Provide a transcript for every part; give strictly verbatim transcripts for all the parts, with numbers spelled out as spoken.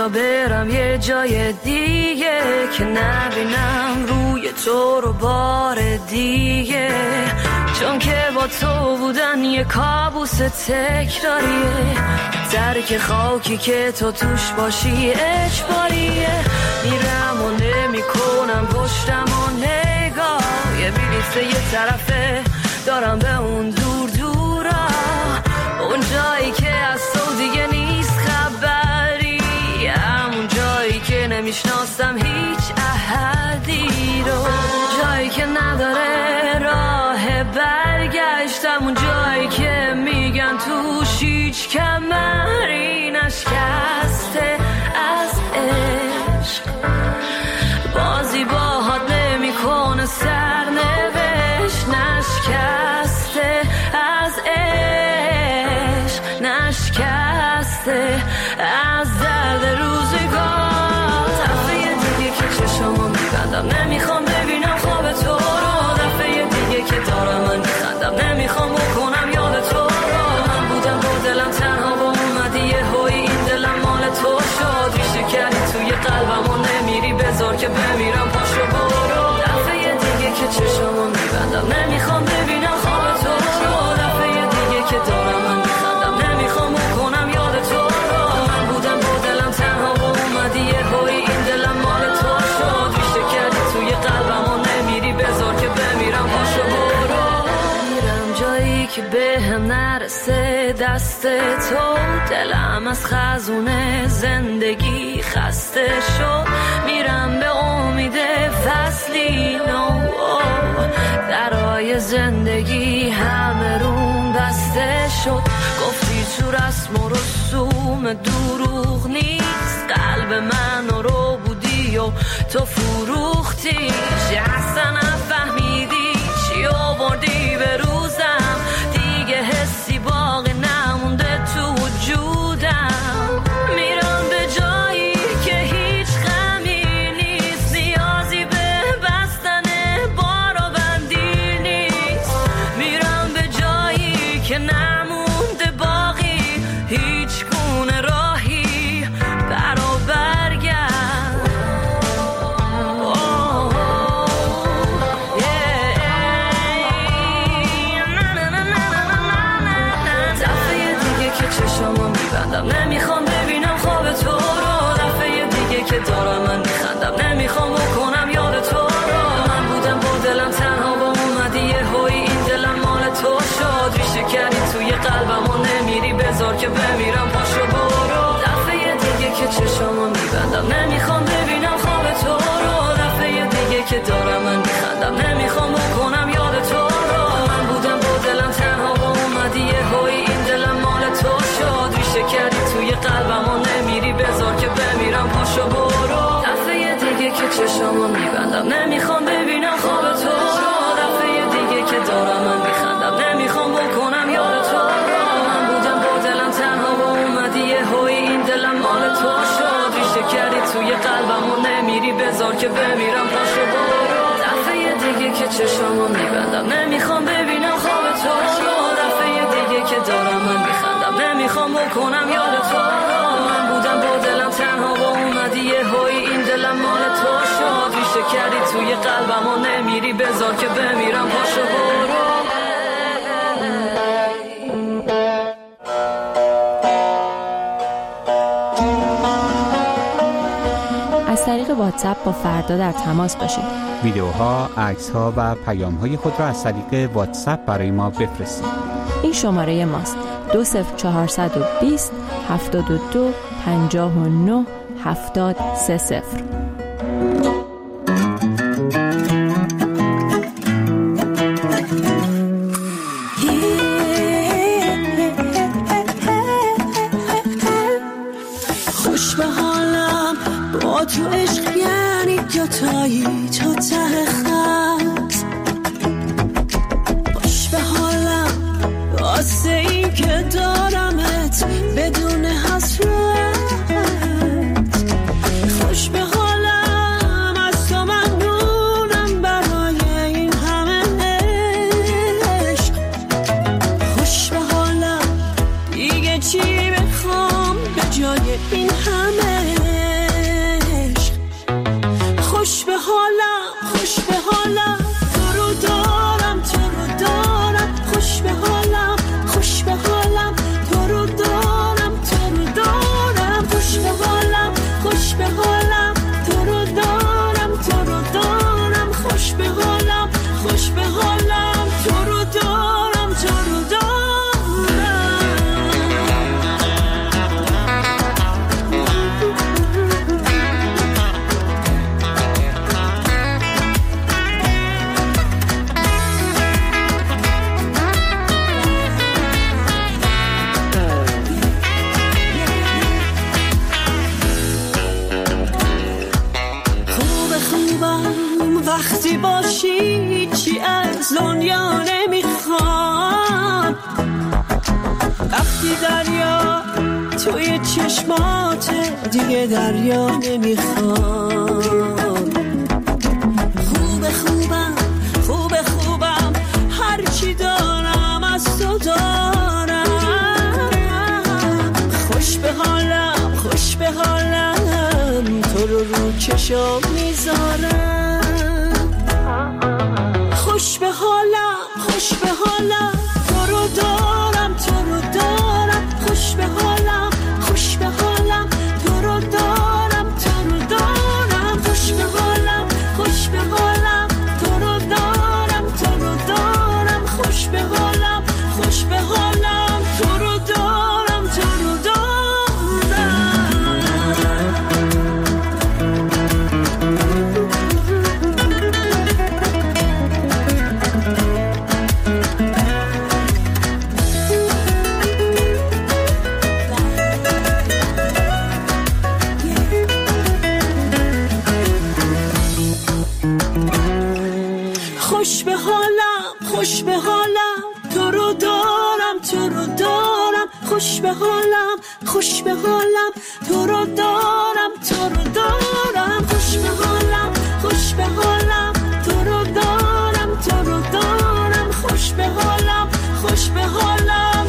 یا برم یه جای دیگه که نبینم روی تو رو بار دیگه، چون که با تو بودن یه کابوس تکراریه، درک خاکی که تو توش باشی اجباریه. میرم و نمی کنم پشتم و نگاه، یه بلیت یه طرفه دارم به اون دور دورا، اون جایی که از تو دیگه نیست خبری، همون جایی که نمیشناسم هیچ احدی رو، جایی که نداره راه برگشت، همون جایی که میگن توش هیچ کمری نشکسته از عشق، بازی باهات نمی کنه سرنوشت، نشکسته از عشق، نشکسته از درد روزگار. دفعه دیگه که چشمو میبندم نمیخوام ببینم خواب تو رو، دفعه دیگه که دارم من میخندم نمیخوام بکنم یاد تو رو، من بودم با دلم تنها با اومدی یه هوی این دلم مال تو شد، ریشه کردی توی قلبم و نمیری بذار که بمیرم پاشو برو. دفعه دیگه که چشمو میبندم نمیخوام ببینم خواب تو رو، دفعه دیگه که دارم من میخندم نمیخوام بکنم یاد تو رو، من بودم با دلم تنها با اومدی یه هوی این دلم مال تو شد، ریشه کردی توی قلبم و نمیری بذار که بمیرم پاشو برو. میرم جایی که به هم نرسه دست تو، دلم از خزونه زندگی خسته شد، میرم به امید فصلی نو، درای زندگی همه روم بسته شد، گفتی تو رسم و رسوم دروغ نیست، قلب من رو بودی و تو فروختیش، اصلا نفهمیدی چی آوردی به روزم، دیگه حسی باقی نمونده تو وجودم، میرم به جایی که هیچ غمی نیست، نیازی به بستن بار و بندی نیست، میرم به جایی که نمونده باقی هیچ گونه راهی برا برگرد. نمیخوام ببینم خواب تو رو، دفعه دیگه که دارم من میخندم نمیخوام بکنم یاد تو رو، من بودم با دلم تنها با اومدی یه هوی این دلم مال تو شد، ریشه کردی توی قلبم و نمیری بذار که بمیرم پاشو برو. دفعه دیگه که چشمو میبندم نمیخوام ببینم خواب تو رو، دفعه دیگه که دارم من میخندم نمیخوام بکنم یاد تو رو، من بودم با دلم تنها با اومدی یه هوی این دلم مال تو شد، ریشه کردی توی قلبم و نمیری بذار که بمیرم پاشو برو. دفعه دیگه که چشمو میبندم نمیخوام ببینم خواب تو رو، دفعه دیگه که دارم من میخندم نمیخوام بکنم یاد تو رو، من بودم با دلم تنها با اومدی یه هوی این دلم مال تو شد، ریشه کردی توی قلبم و نمیری بذار که بمیرم پاشو برو. دفعه دیگه که چشمو میبندم نمیخوام ببینم خواب تو رو، دفعه دیگه که دارم من میخندم نمیخوام بکنم یاد تو رو، من بودم با دلم تنها با اومدی یه هوی این دلم مال تو شد، ریشه کردی توی قلبم و نمیری بذار که بمیرم پاشو برو. از طریق واتساپ با فردا در تماس باشید. ویدیوها، عکس‌ها و پیام‌های خود را از طریق واتساپ برای ما بفرستید. این شماره ماست: دو صفر چهارصد و بیست هفتاد و دو پنجاه و نه هفتاد سه صفر. خوش به حالم با تو عشق یعنی دوتایی تا ته خط، خوش به حالم واسه این که دارمت بدون حسرت، خوش به حالم از تو ممنونم برای این همه عشق، خوش به حالم دیگه چی بخوام به جای این همه دنیا نمیخوام. وقتی دریا توی چشماته دیگه دریا نمیخوام. خوبه خوبم خوبه خوبم هرچی دارم از تو دارم. خوش به حالم خوش به حالم تو رو رو چشم میذارم. خوش به حالم خوش به حالم تو رو دارم تو رو دارم. خوش به حالم خوش به حالم تو رو دارم تو رو دارم. خوش به حالم خوش به حالم تو رو دارم تو رو دارم. خوش به حالم خوش به حالم تو رو دارم تو رو دارم. خوش به حالم خوش به حالم تو رو دارم تو رو دارم. خوش به حالم خوش به حالم تو رو دارم تو رو دارم. خوش به حالم خوش به حالم تو رو دارم تو رو دارم. خوش به حالم خوش به حالم.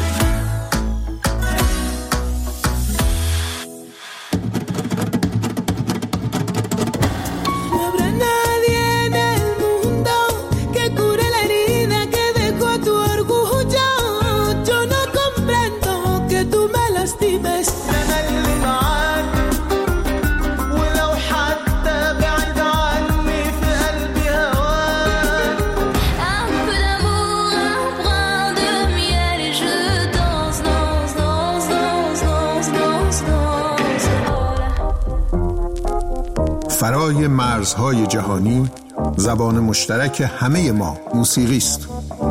فرای مرزهای جهانی زبان مشترک همه ما موسیقی است.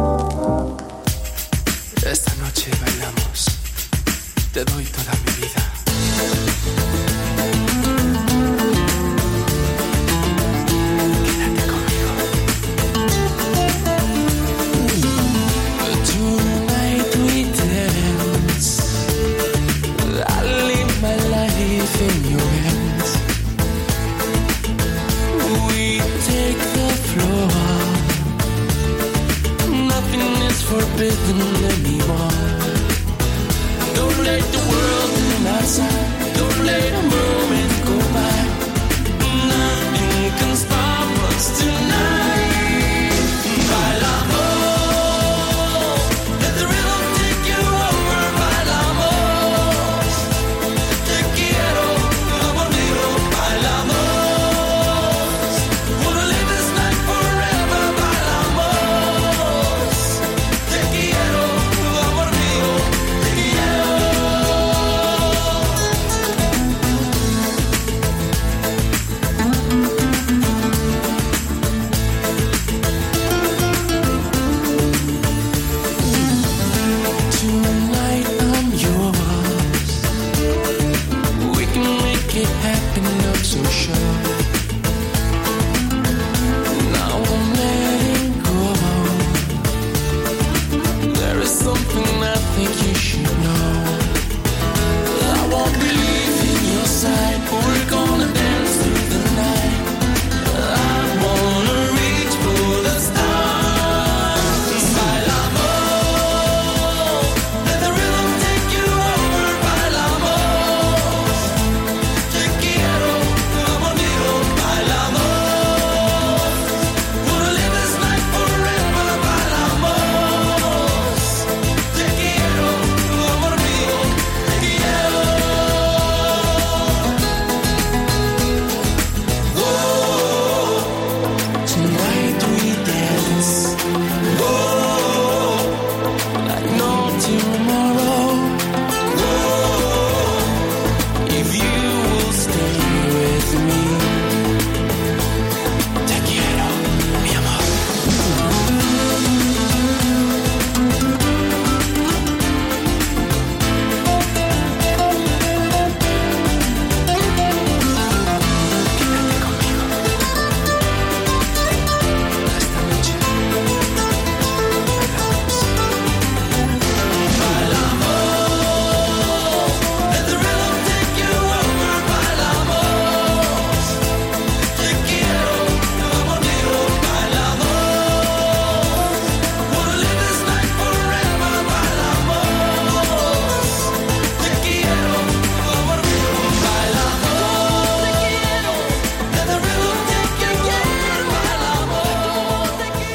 Esta noche bailamos, te doy toda mi vida. Quédate conmigo. Tonight we dance, I live my life in your hands. We take the floor, nothing is forbidden anymore. Don't let the world turn outside, don't let a moment go by. Nothing can stop us tonight. Bailamos, let the rhythm take you over. Bailamos, te quiero, conmigo. Bailamos, wanna live this night forever. Bailamos, te quiero, amor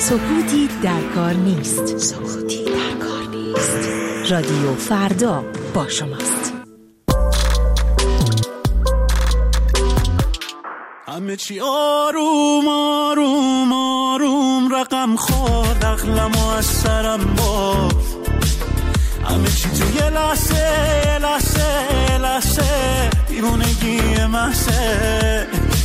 سکوتی در کار نیست. سکوتی در کار نیست. رادیو فردا با شماست. همه چی آروم آروم آروم رقم خورد، عقلمو از سرم برد. همه چی توی لحظه لحظه لحظه دیوونگی محضه.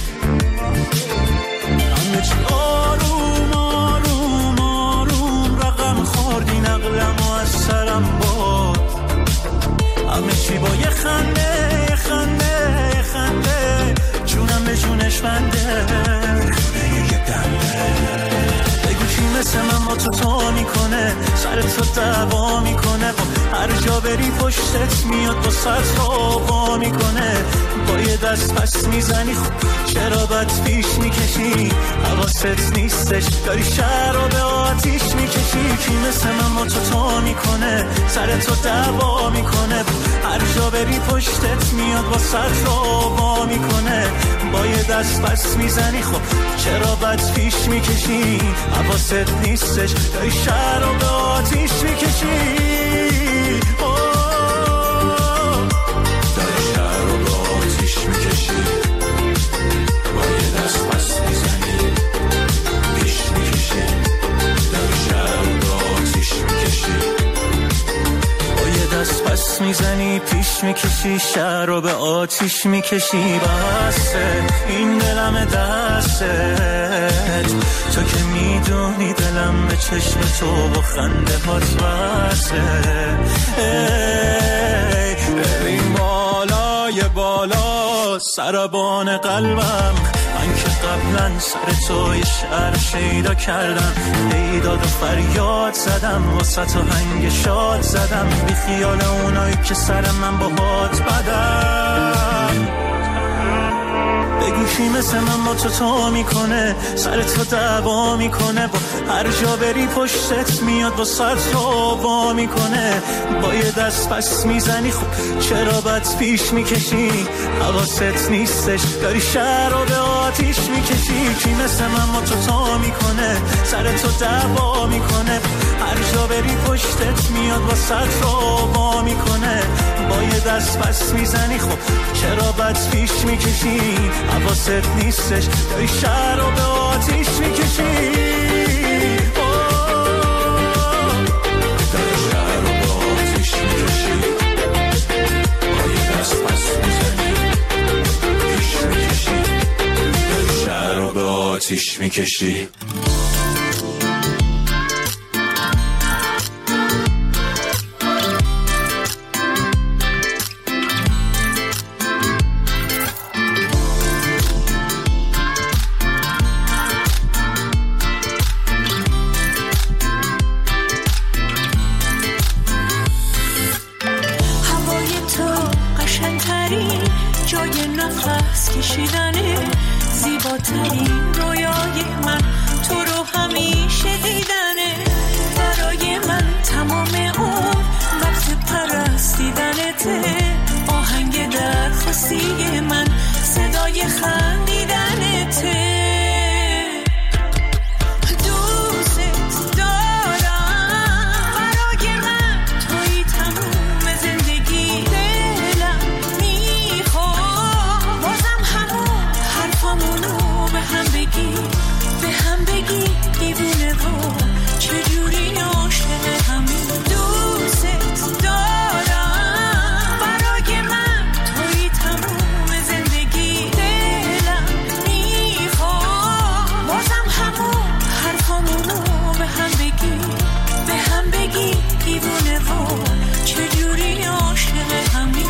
همه چی آروم آروم آروم رقم خورد، این عقلمو از سرم برد. همه چی با یه خنده یه خنده یه خنده جونم به جونش بنده. یه دنده بگو کی مثل من با تو تو میکنه، سر تو دعوا میکنه، با هر جا بری پشتت میاد با سر وا میکنه. با یه دست پس میزنی خب چرا بد پیش میکشی، حواست نیستش داری شهر رو به آتیش میکشی. کی مثل من با تو تو میکنه، سر تو دعوا میکنه، هر جا بری پشتت میاد با سر وا میکنه. با یه دست پس میزنی خب چرا بد پیش میکشی، حواست نیستش داری شهر رو به آتیش میکشی. پس میزنی پیش میکشی، شهر رو به آتیش میکشی. بسه این دلم دستت، تو که میدونی دلم به چشم تو با خنده هات بسه. این بالای بالا سربان قلبم، من که قبلا سر تو یه شعر شیدا کردم، ایداد و فریاد زدم، واسه تو هنگ شاد زدم، بی خیال اونایی که سر من با هات بدم. بگو کی مثل من با تو تو میکنه، سر تو دعوا میکنه، با هر جا بری پشتت میاد با سر تو وا میکنه. با یه دست پس میزنی خب چرا بد پیش میکشی، حواست نیستش داری شهر رو به آتیش میکشی. کی مثل من با تو تو میکنه، سر تو دعوا میکنه، هر جا بری پشتت میاد با سر تو وا میکنه. با یه دست پس میزنی خب چرا بد پیش میکشی، حواست نیستش داری شهر رو به آتیش میکشی. داری شهر رو به آتیش میکشی. با یه دست پس میزنی پیش میکشی، داری شهر رو به آتیش میکشی. زیباترین رویای من تو رو همیشه دیدنه، برای من تمام اون وقت پرستیدنته. آهنگ درخواستی من صدای خندیدنته. به هم بگی دیوونه و چجوری عاشق همین. دوست دارم برای من توی تموم زندگی، دلم میخواد بازم همون حرفامونو به هم بگی. به هم بگی دیوونه و چجوری عاشق همین.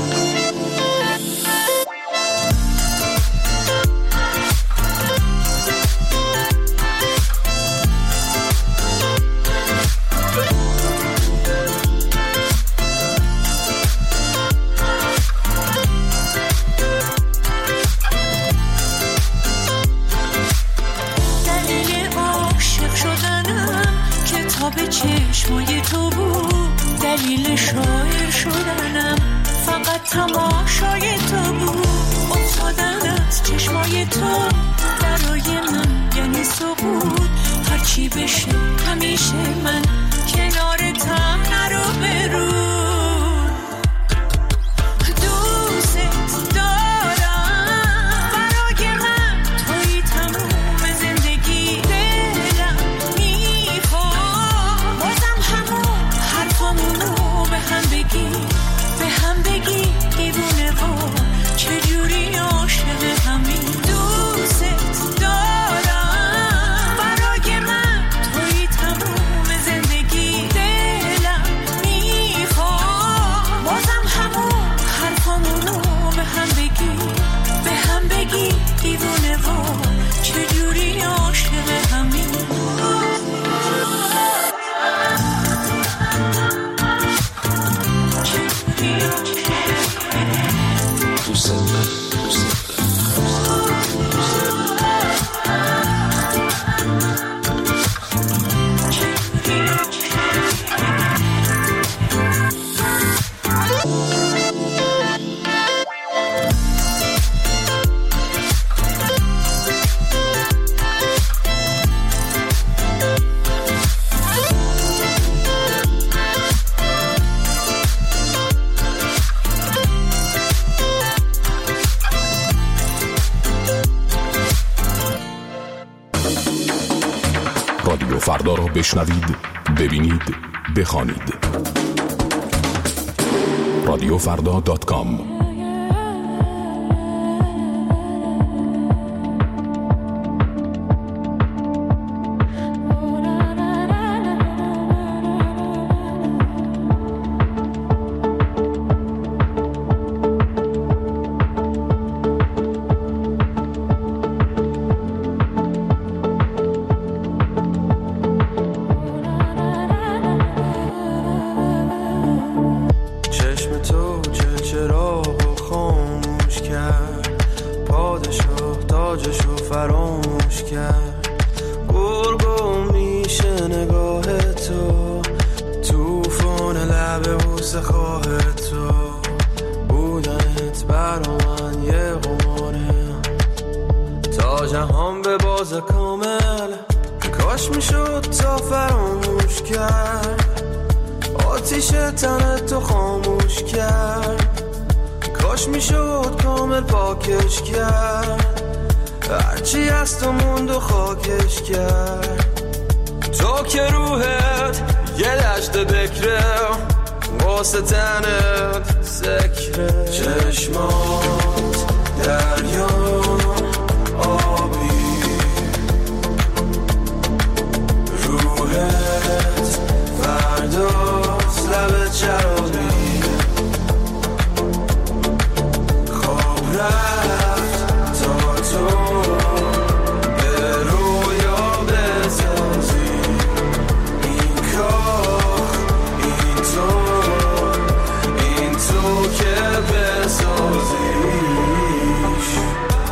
به چشمای تو بود، دلیل شاعر شدنم فقط تماشای تو بود. افتادن ببینمت چشمای تو برای من یعنی سقوط، هرچی بشه همیشه من کنارتم نرو برو. رادیو فردا را بشنوید، ببینید، بخوانید. رادیو فردا دات کام. که بسازیش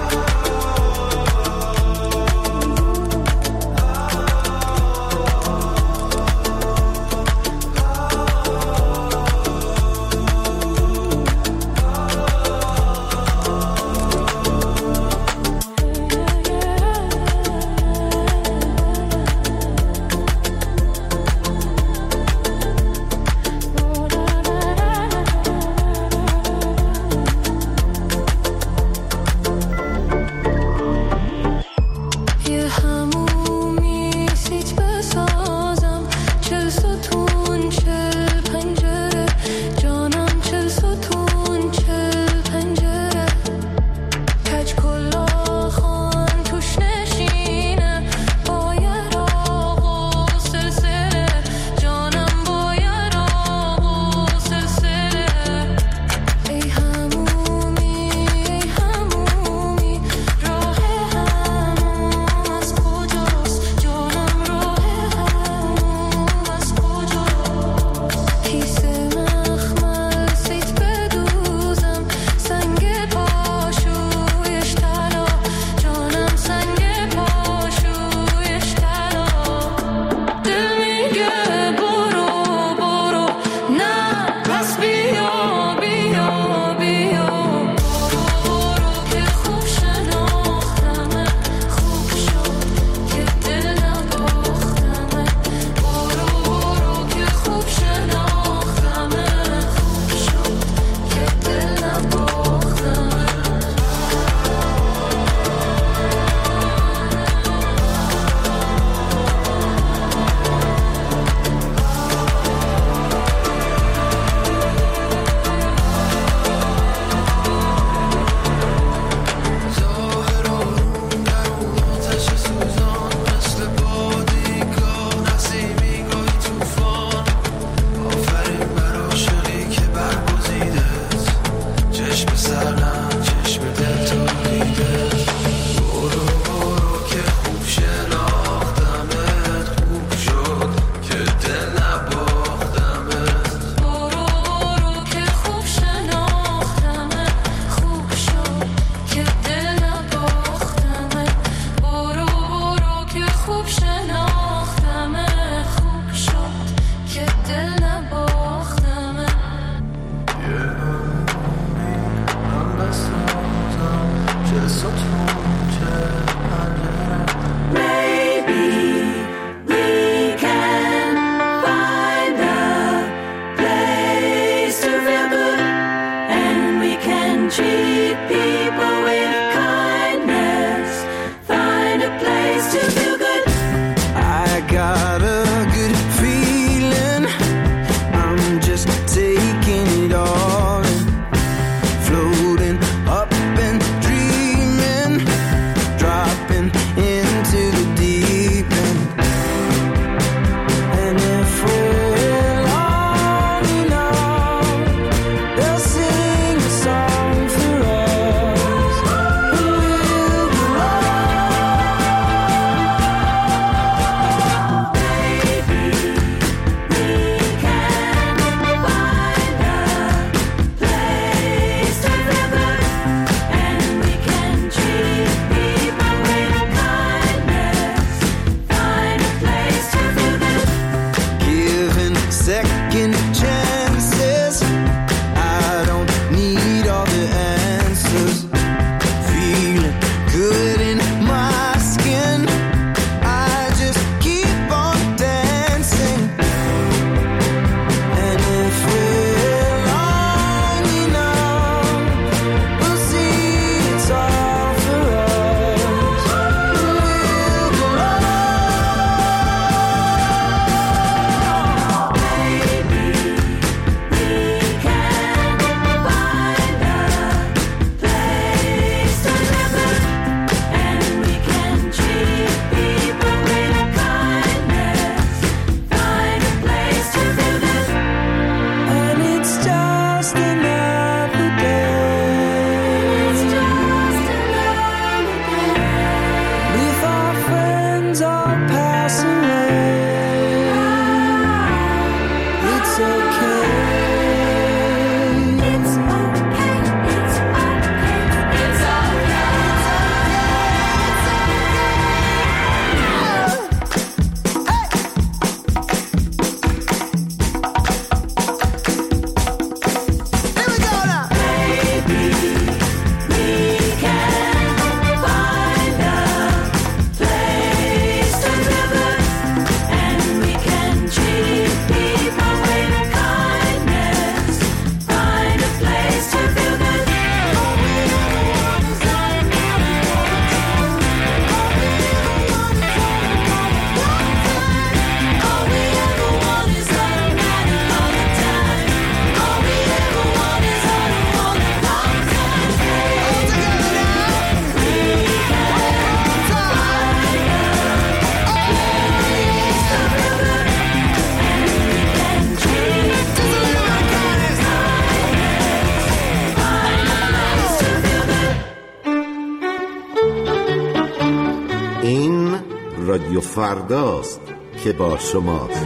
رادیو فرداست که با شماست.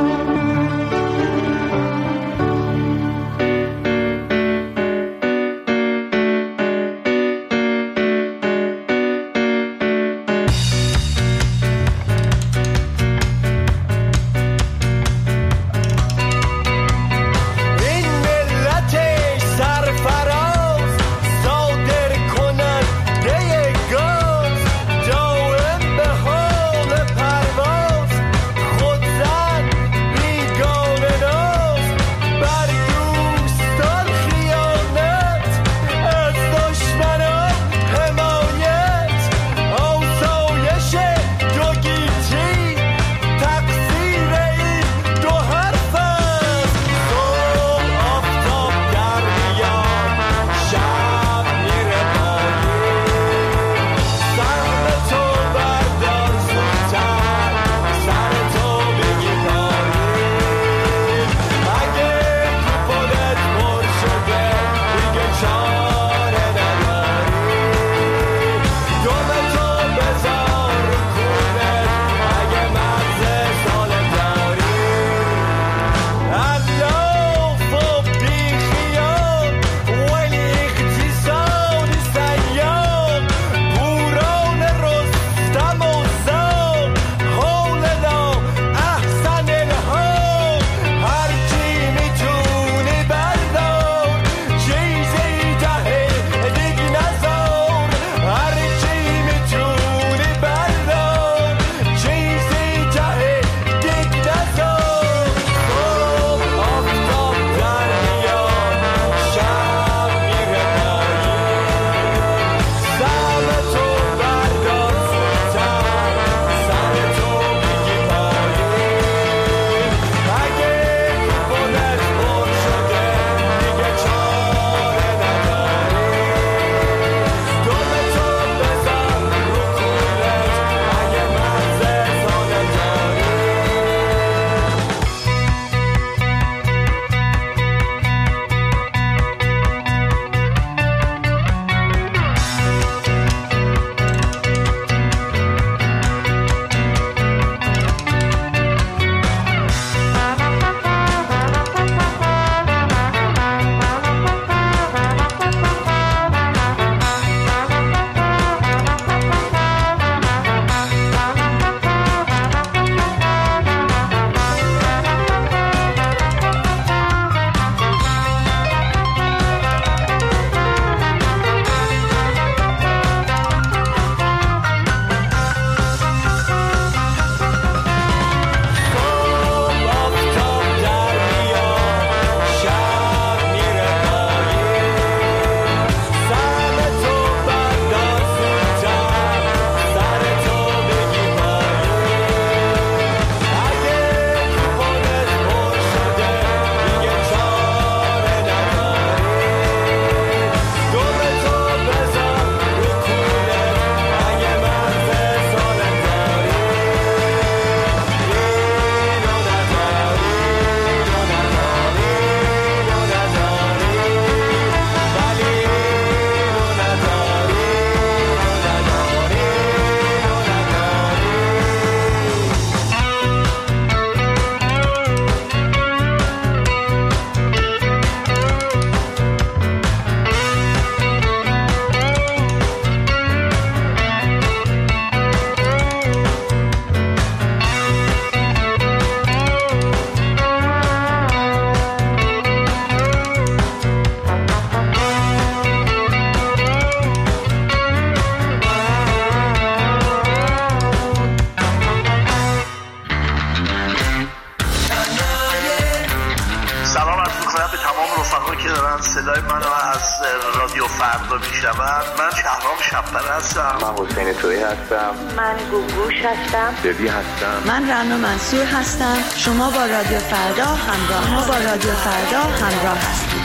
صدای منو از رادیو فردا میشنون. من شهرام شب‌پر هستم. من حسین تویی هستم. من گوگوش هستم. ببی هستم. من رنا منصور هستم. شما با رادیو فردا همراه ما با رادیو فردا همراه هستید.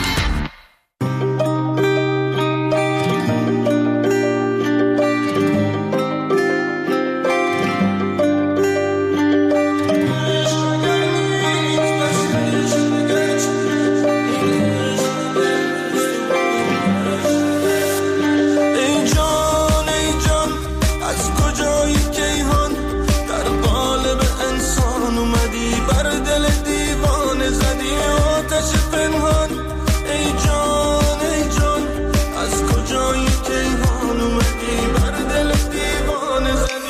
ای جان ای جان از کجایی کیهان در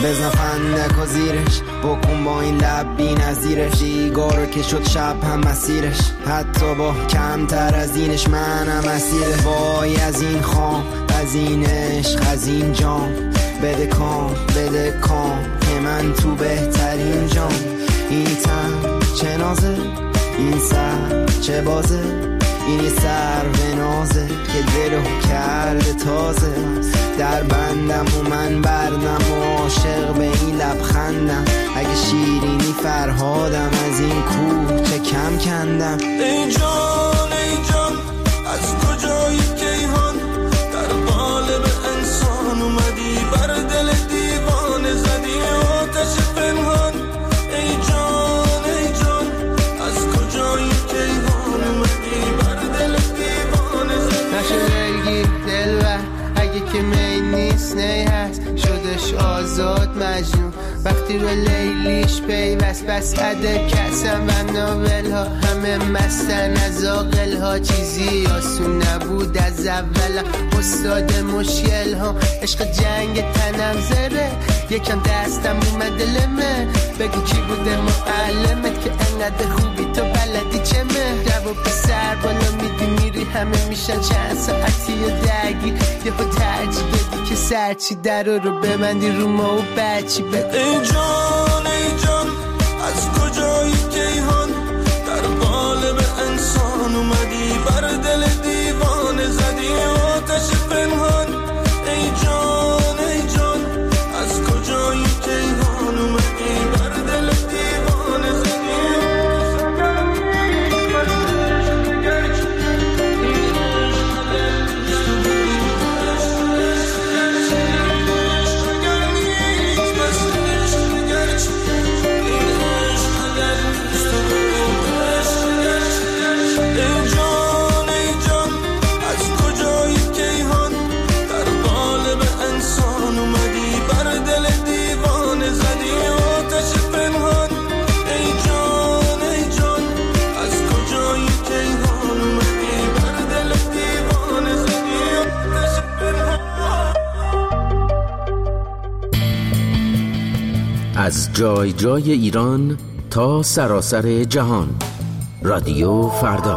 بزن فندک و زیرش، بکن با این لب بی نظیرش، دیگارو که شد شب هم مسیرش، حتی با کمتر از اینش منم اسیره. وای از این خام، از این عشق، از این جام، بده کام بده کام که من تو بهترین جام. این تن چه نازه، این سر چه بازه، این سر به نازه که دلو کرده تازه. در بندم و من بردم و عاشق به این لبخندم، اگه شیرینی فرهادم از این کوه چه کم کندم. ای جان ای جان از کجای کیهان، در قالب انسان اومدی بر دل دیوانه زدی آتش پنهان. ای جان ای جان از کجای کیهان اومدی بر دل دیوانه زدی. نشه دلگیر دلبر اگه که می نیست نی هست، شدش آزاد مجنون وقتی رو لیلیش پیوست. بس عده کسم و ناول ها همه مستن از آقل ها، چیزی آسون نبود از اول استاد مشکل ها. عشق جنگ تنم زره یکم دستم اومد لمه، بگو کی بوده معلمت که انقدر خوبی تو بلدی چمه. جواب پسر بالا میدی میری همه میشن چند ساعتی و درگیر، یه خود ترجیح بدی که سرچی در رو ببندی رو ما و بچی بگو. ای جان ای جان از کجای کیهان، در قالب انسان اومدی بر دل دیوانه زدی آتش پنهان. ای جان ای جان از کجای کیهان اومدی بر دل دیوانه زدی. از جای جای ایران تا سراسر جهان، رادیو فردا.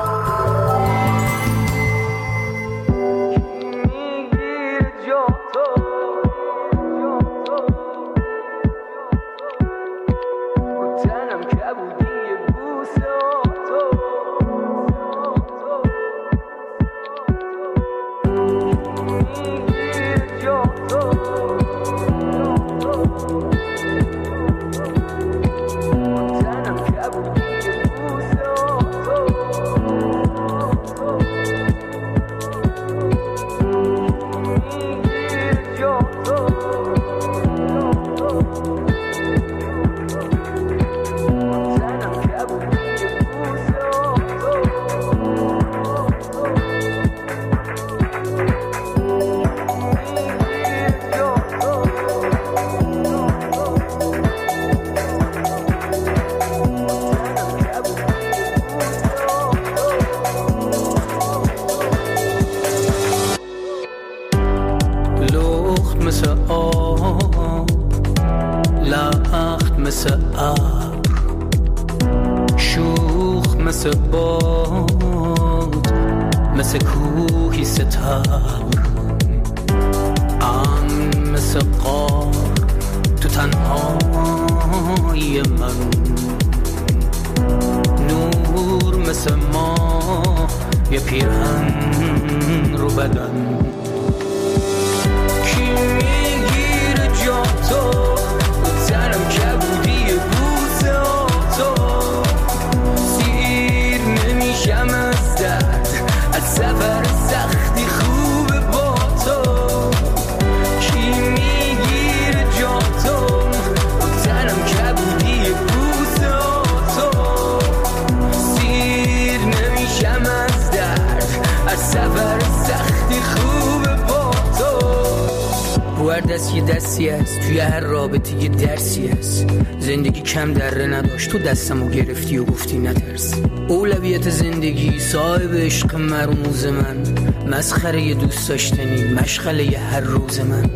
دستی دستی است توی هر رابطه یه درسی است. زندگی کم دره نداشت تو دستمو گرفتی و گفتی نترس. اولویت زندگی صاحب عشق مرموز من، مسخره دوست داشتنی مشغله هر روز من.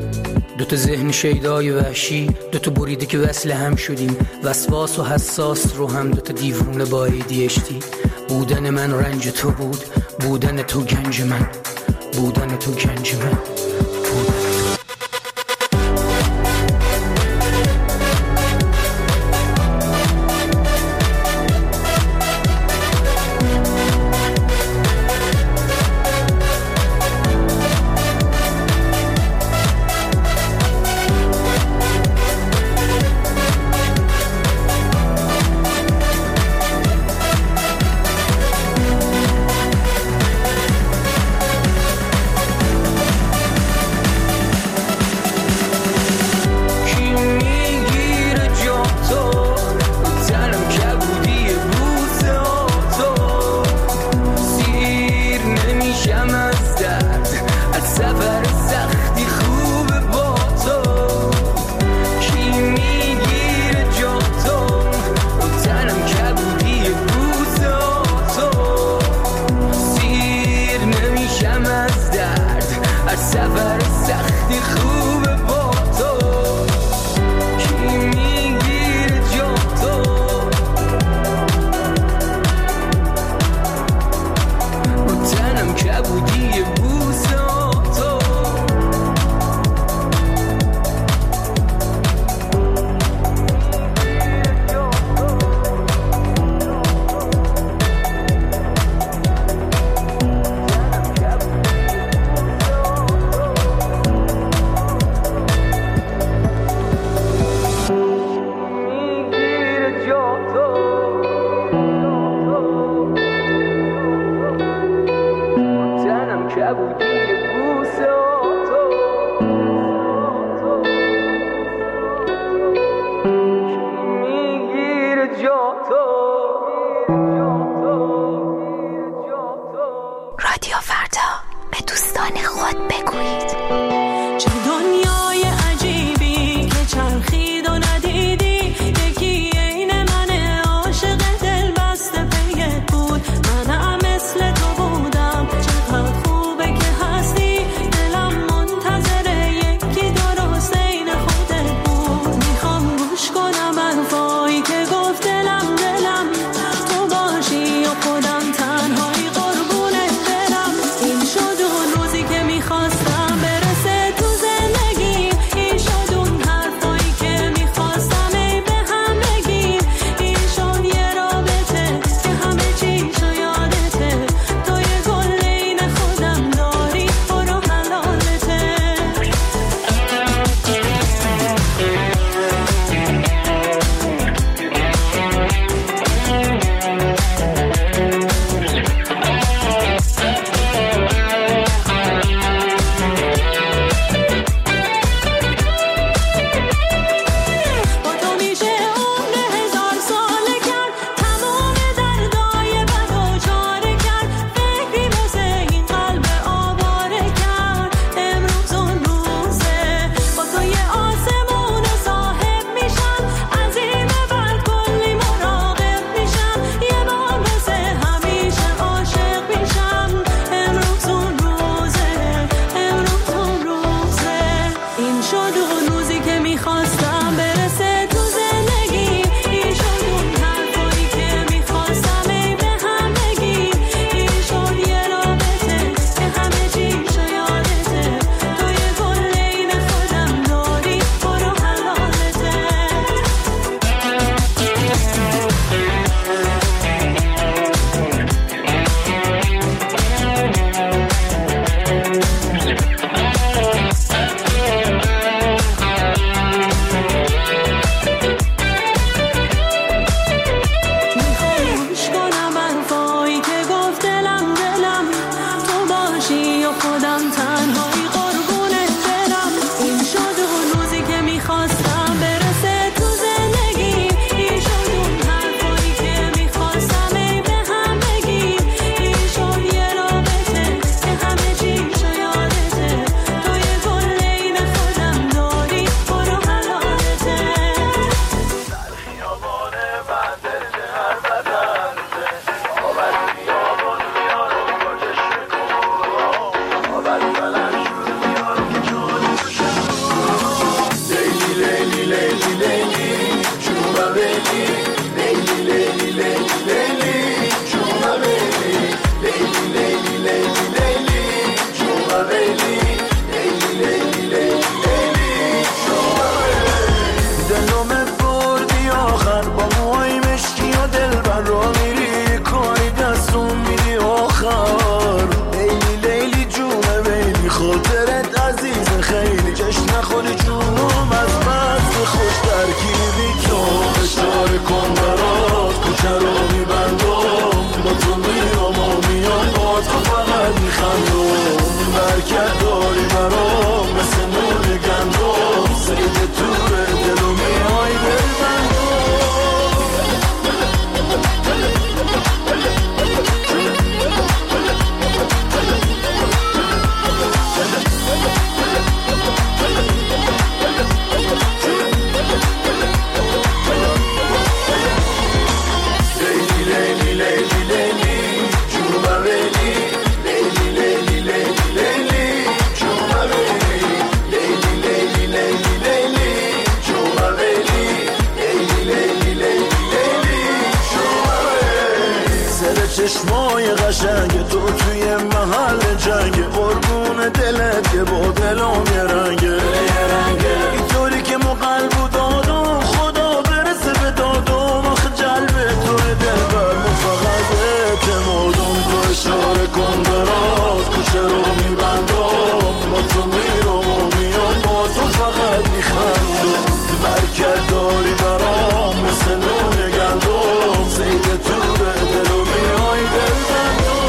دوتا ذهن شیدای وحشی، دوتا بریده که وصل هم شدیم، وسواس و حساس رو هم دوتا دیوونه با ای دی اچ دی. بودن من رنج تو بود، بودن تو گنج من، بودن تو گنج من، بودن تو. رادیو فردا به دوستان خود بگویید. چه دنیای عجیبی که چرخید و ندیدی، یکی عین من عاشق دل بسته پیت بود، منم مثل تو بودم، چقدر خوبه که هستی، دلم منتظر یکی درست عین خودت بود. میخوام گوش کنم حرفایی که گفت دلم دلم تو باشی و خودم تنهایی قربونت برم. این شد اون روزی که میخواستم برسم چشمای قشنگ تو توی محل جنگ، قربون دلت که با دلم یه رنگه اینطوری که مو قلبو دادم خدا برسه به دادم، آخه جلب توی دل بر مو فقط اعتمادم، تو اشاره کن برات کوچه رو میبندم، با تو میرم و میام با تو فقط میخندم، برکت داری برام مثل نون گندم، زید تو به دل و میای دل بندم.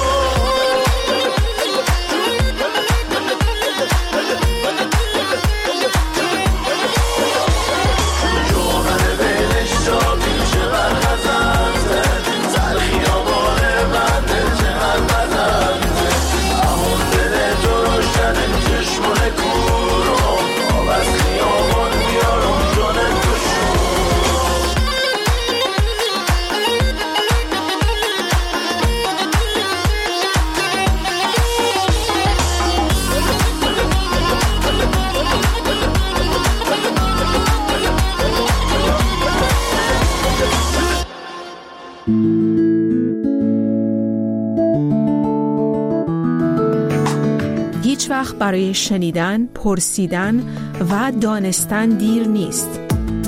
جوهر بینش شابی چقدر خزنده، سر خیابانه بنده چقدر بدنده، همون دل تو روشنه چشمونه کورم، آب از خیابان بیارم جانه تو هیچ وقت برای شنیدن، پرسیدن و دانستن دیر نیست.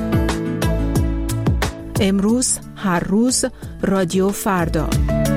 امروز، هر روز، رادیو فردا.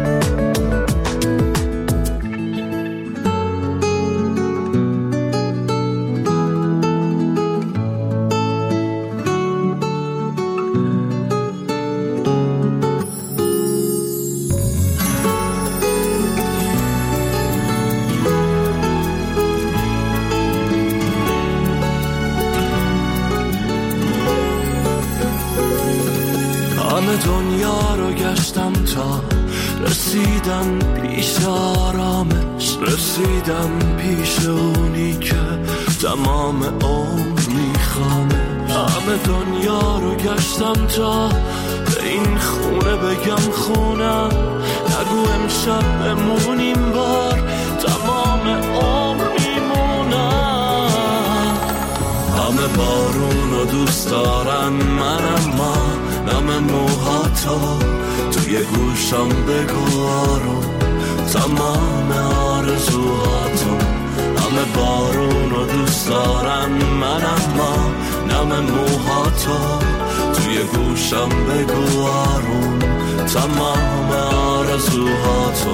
دنیا رو گشتم تا رسیدم پیش آرامش، رسیدم پیش اونی که تمام عمر میخوامش، همه دنیا رو گشتم تا به این خونه بگم خونم، نگو امشب بمونیم بار تمام عمر میمونم، همه بارون رو دوست دارن منم ما نم موهاتو توی گوشم بگو آروم، تمام آرزوهاتو، همه بارون رو دوست دارن منم ما نم موهاتو توی گوشم بگو آروم، تمام آرزوهاتو.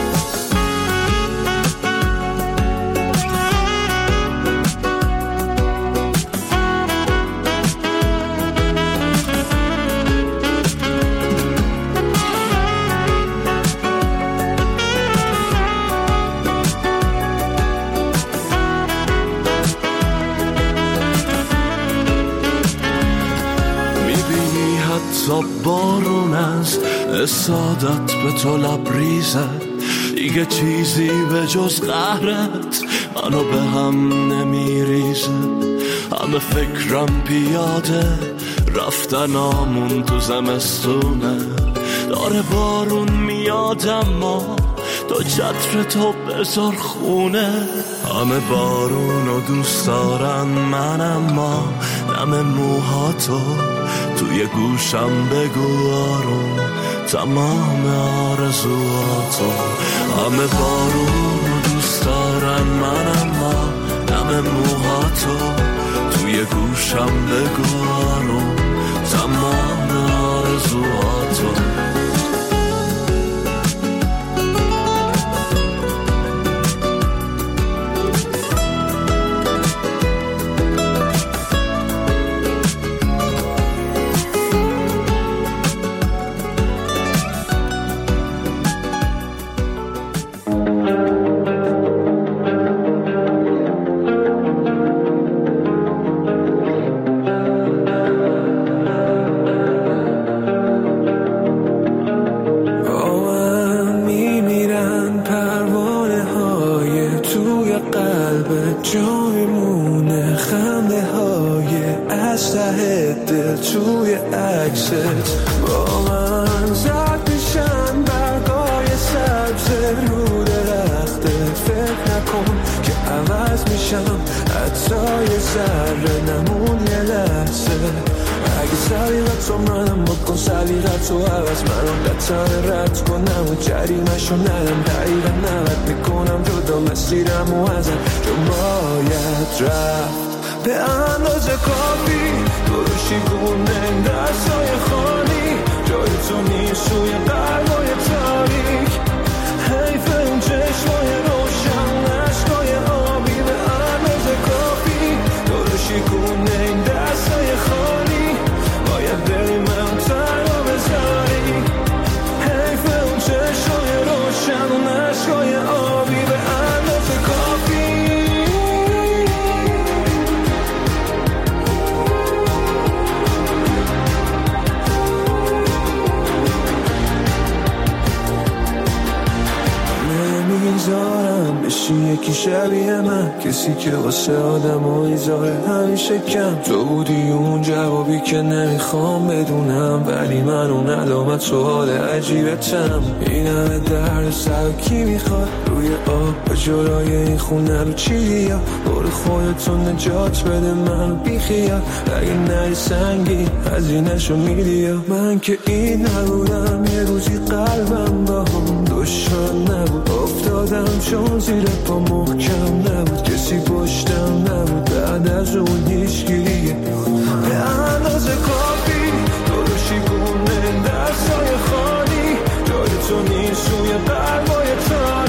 بارون از اسادت به تو لبریزه، دیگه چیزی به جز قهرت منو به هم نمیریزه، همه فکرم پیاده رفتن آمون تو زمستونه، داره بارون میاد اما تو چتر تو بذار خونه، همه بارونو دوست دارن من اما نم موهاتو توی گوشم بگو آروم، تمام آرزوهاتو، همه بارونو دوست دارن من اما نم موهاتو توی گوشم بگو آروم، تمام آرزوهاتو. سلیقت رو منم بکن سلیقت رو عوض منم قطعه رد کنم و جریمش رو ندم دقیقا نوت میکنم جدا مسیرم و ازم چون باید رفت به اندازه کافی دروشی گونه این دستای خالی جای تو نیست سوی قلبای تاریک حیف اون چشمای روشن عشقای آبی به اندازه کافی دروشی گونه این دستای خالی باید بری من تنها بذاری حیف اون چشمای روشن عشقای آبی به اندازه کافی نمیذارم بشی یکی شبیه من کسی که واسه آدم و ایزاره همیشه کم تو بودی اون جوابی که نمیخوام بدونم ولی من اون علامت سوال عجیبتم این همه درد سر کی میخواد روی آب با جلوی این خونه رو چی یا برو خودتو نجات بده من بیخیال اگه نری سنگی هزینه‌شو میدی یا من که این نبودم یه روزی قلبم با هم دشمن نبود افتادم چون زیر پا محکم نبود کسی پشتم نبود بعد از اون هیچگیریه به اندازه کافی دروشی گونه دستای خالی جای تو نیست سوی قلبای تاریک